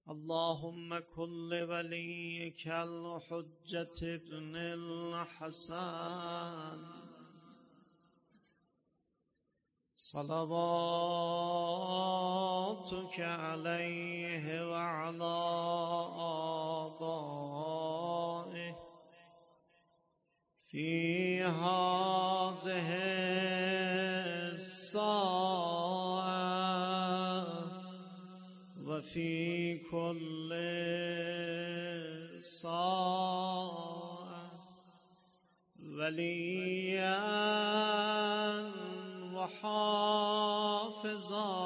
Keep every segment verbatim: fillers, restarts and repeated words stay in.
اللهم كن لوليك الحجة ابن الحسن صلواتك عليه وعلى آبائه في هذه الساعة وفي كل ساعة وليا وحافظا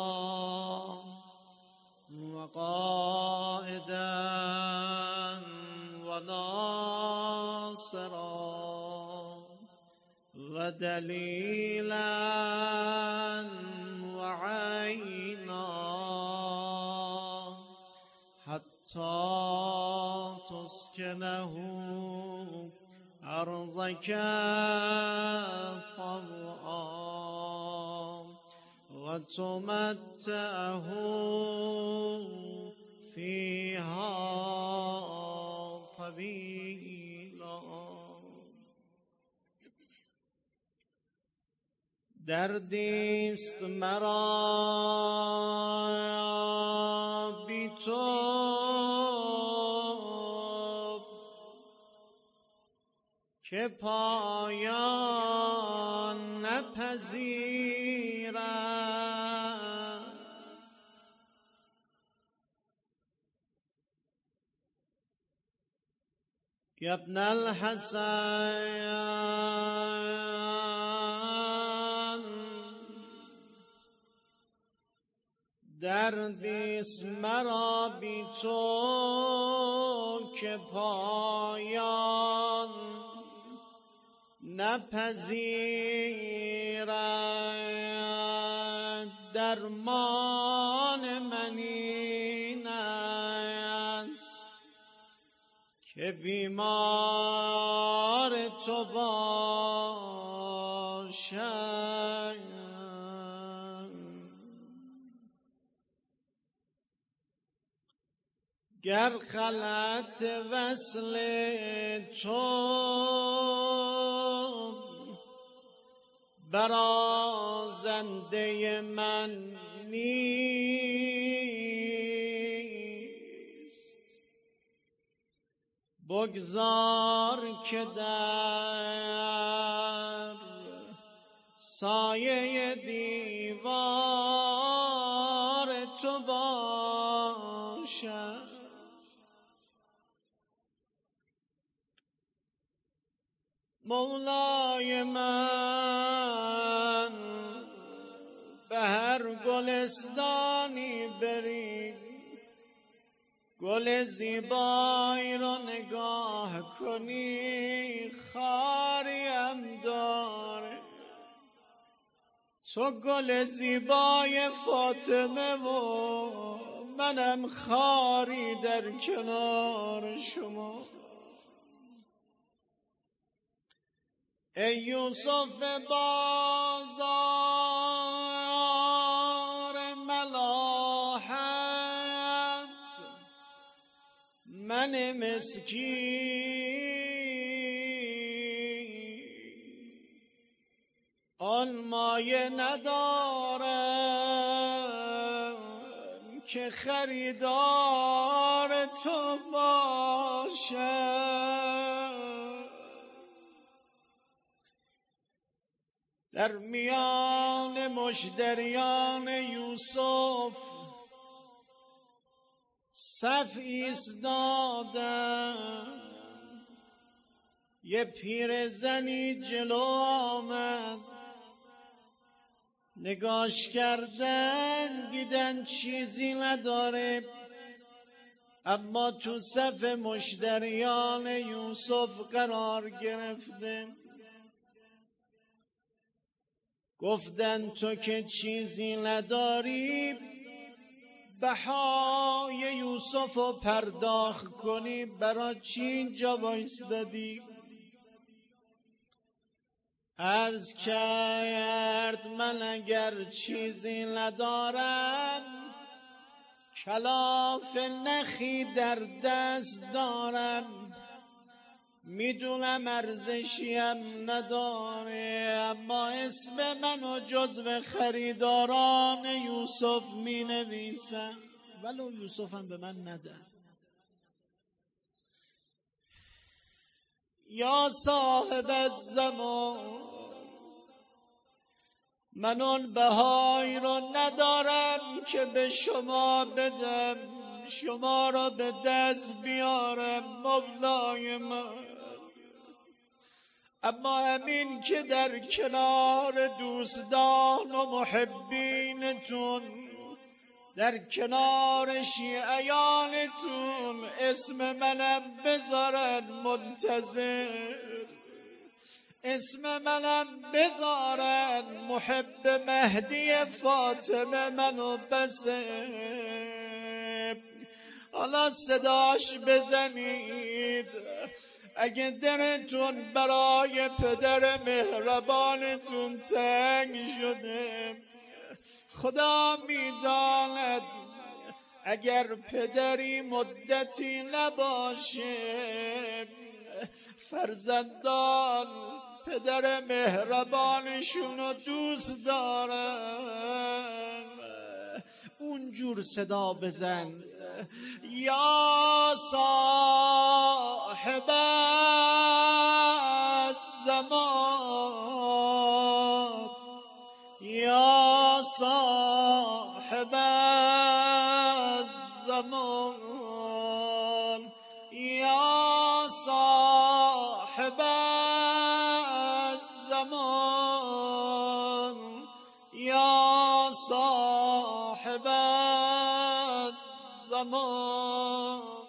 وقائدا وناصرا ودليلا وعينا حتى تسكنه أرضك طوعا وتمتعه فيها طويلا. دردیست مرا بی تو که پایان نپذیرد یا ابن الحسن دردیست مرا بی تو که پایان نپذیرد درمان من این است که بیمار تو باشم. گر خلعت وصل تو برازنده من نیست بگذار که در سایه دیوار تو باشم. مولای من به هر گلستانی بری گل زیبایی رو نگاه کنی خاریم داره. تو گل زیبای فاطمه و منم خاری در کنار شما. ای یوسف بازار ملاحت من مسکین آن مایه ندارم که خریدار تو باشم. در میان مشتریان یوسف صف ایستادند. یه پیرزنی جلو آمد نگاش کردن دیدن چیزی نداره اما تو صف مشتریان یوسف قرار گرفته. گفتن تو که چیزی نداری بهای یوسف رو پرداخت کنی برای چی اینجا بایستادی؟ عرض کرد من اگر چیزی ندارم کلاف نخی در دست دارم، میدونم ارزشیم نداره، اما اسم منو جزو خریداران یوسف می نویسم، ولو یوسفم به من نده. یا صاحب الزمان، من اون بهای رو ندارم که به شما بدم، شما را به دست بیارم مولای من، اما همین که در کنار دوستان و محبینتون، در کنار شیعیانتون اسم منم بذارن منتظر، اسم منم بذارن محب مهدی فاطمه منو بسه. حالا صداش بزنید اگه دلتون برای پدر مهربانتون تنگ شده. خدا میداند اگر پدری مدتی نباشه، فرزندان پدر مهربانشونو دوست دارن. اونجور صدا بزن، یا صاحب الزمان، یا صاحب الزمان، یا صاحب الزمان، یا صاحب الزمان.